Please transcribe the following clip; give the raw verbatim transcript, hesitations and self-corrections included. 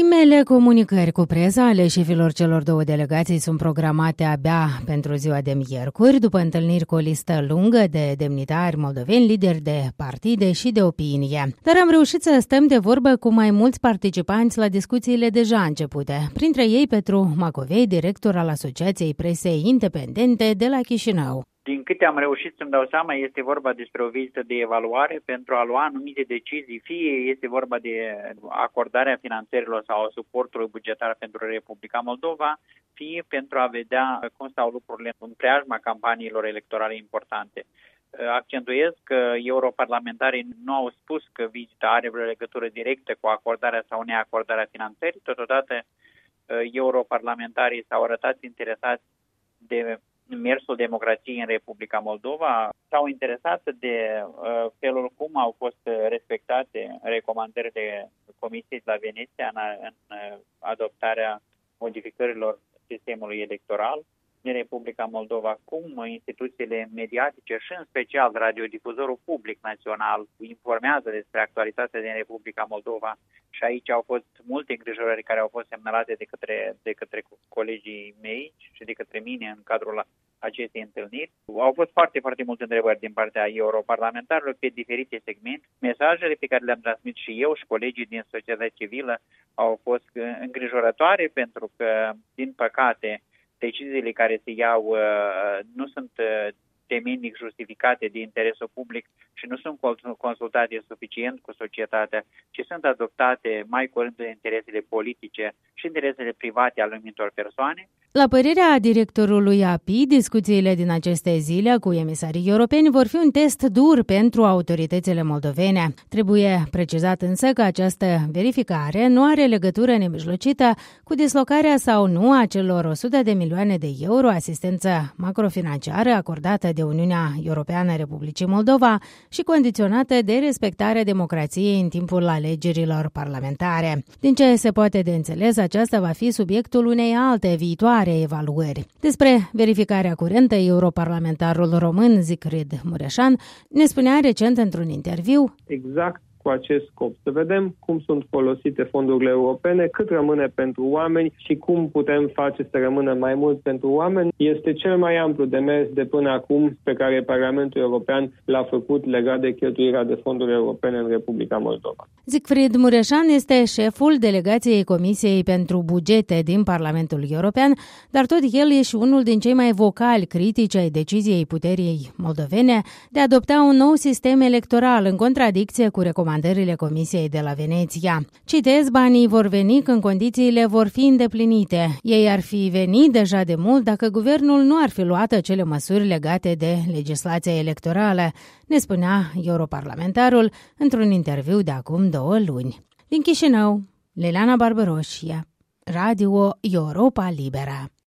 Primele comunicări cu presa ale șefilor celor două delegații sunt programate abia pentru ziua de miercuri, după întâlniri cu o listă lungă de demnitari moldoveni, lideri de partide și de opinie. Dar am reușit să stăm de vorbă cu mai mulți participanți la discuțiile deja începute, printre ei Petru Macovei, director al Asociației Presei Independente de la Chișinău. Din câte am reușit să-mi dau seama, este vorba despre o vizită de evaluare pentru a lua anumite decizii, fie este vorba de acordarea finanțărilor sau suportului bugetar pentru Republica Moldova, fie pentru a vedea cum stau lucrurile în preajma campaniilor electorale importante. Accentuez că europarlamentarii nu au spus că vizita are vreo legătură directă cu acordarea sau neacordarea finanțării, totodată europarlamentarii s-au arătat interesați de mersul democrației în Republica Moldova, s-au interesat de uh, felul cum au fost respectate recomandările Comisiei de la Veneția în, în uh, adoptarea modificărilor sistemului electoral din Republica Moldova, cum instituțiile mediatice și în special radiodifuzorul public național informează despre actualitatea din Republica Moldova și aici au fost multe îngrijorări care au fost semnalate de către, de către colegii mei și de către mine în cadrul acestei întâlniri. Au fost foarte, foarte multe întrebări din partea europarlamentarilor pe diferite segmente. Mesajele pe care le-am transmis și eu și colegii din societatea civilă au fost îngrijorătoare pentru că, din păcate, deciziile care se iau uh, nu sunt uh, temeinic justificate de interesul public și nu sunt consultate suficient cu societatea, ci sunt adoptate mai curând de interesele politice și interesele private ale anumitor persoane. La părerea directorului A P I, discuțiile din aceste zile cu emisarii europeni vor fi un test dur pentru autoritățile moldovene. Trebuie precizat însă că această verificare nu are legătură nemijlocită cu dislocarea sau nu a celor o sută de milioane de euro asistență macrofinanciară acordată de Uniunea Europeană Republicii Moldova și condiționată de respectarea democrației în timpul alegerilor parlamentare. Din ce se poate de înțeles, aceasta va fi subiectul unei alte viitoare evaluări. Despre verificarea curentă, europarlamentarul român Siegfried Mureșan ne spunea recent într-un interviu: exact cu acest scop, să vedem cum sunt folosite fondurile europene, cât rămâne pentru oameni și cum putem face să rămână mai mult pentru oameni. Este cel mai amplu demers de până acum pe care Parlamentul European l-a făcut legat de cheltuirea de fonduri europene în Republica Moldova. Siegfried Mureșan este șeful delegației Comisiei pentru Bugete din Parlamentul European, dar tot el e și unul din cei mai vocali critici ai deciziei puterii moldovene de a adopta un nou sistem electoral în contradicție cu recomandările Comisiei de la Veneția. Citez, banii vor veni când condițiile vor fi îndeplinite. Ei ar fi venit deja de mult dacă guvernul nu ar fi luat acele măsuri legate de legislația electorală, ne spunea europarlamentarul într-un interviu de acum două luni. Din Chișinău, Liliana Barbaroșia, Radio Europa Liberă.